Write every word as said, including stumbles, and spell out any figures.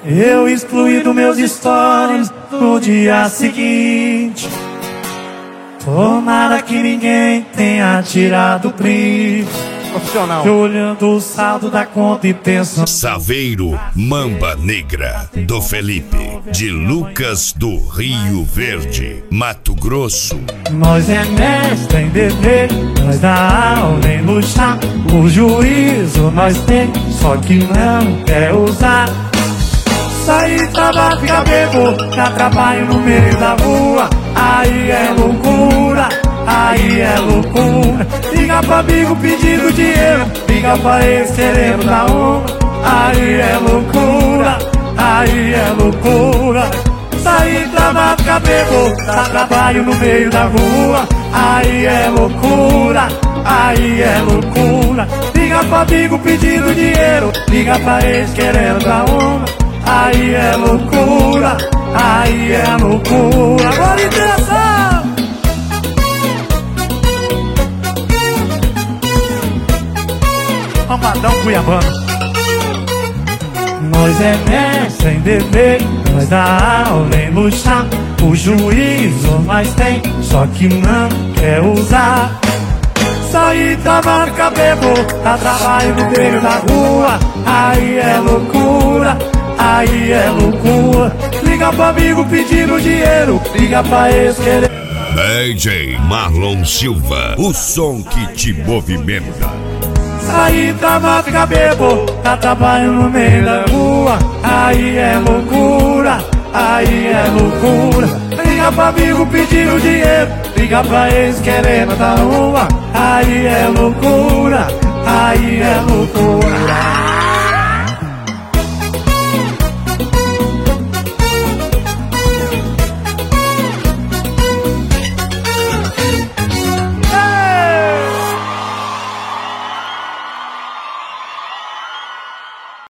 Eu excluí dos meus stories no dia seguinte. Tomara que ninguém tenha tirado print. Profissional. Eu olhando o saldo da conta e pensando. Saveiro Mamba Negra, do Felipe, de Lucas do Rio Verde, Mato Grosso. Nós é mestre em dever, nós dá aula em luxar. O juízo nós tem, só que não quer usar. Sair, trabalhar, ficar bebo, dá trabalho no meio da rua. Aí é loucura, aí é loucura. Liga pra amigo pedindo dinheiro, liga pra ex querendo dar uma. Aí é loucura, aí é loucura. Sair, trabalhar, ficar bebo, dá trabalho no meio da rua. Aí é loucura, aí é loucura. Liga pra amigo pedindo dinheiro, liga pra ex querendo dar uma. Aí é loucura, aí é loucura. Agora interação! Amadão Cuiabano. Nós é mestre em dever, nós dá aula em luxar. O juízo nós tem, só que não quer usar. Sair, trabalhar, ficar bebo, dá trabalho no meio da rua. Aí é loucura, aí é loucura. Liga pra amigo pedindo dinheiro, liga pra ex querer. D J Marlon Silva, o som que te movimenta. Sair, trabalhar, ficar bebo, dá trabalho no meio da rua. Aí é loucura, aí é loucura. Liga pra amigo pedindo dinheiro, liga pra ex querendo dar uma. Aí é loucura, aí é loucura.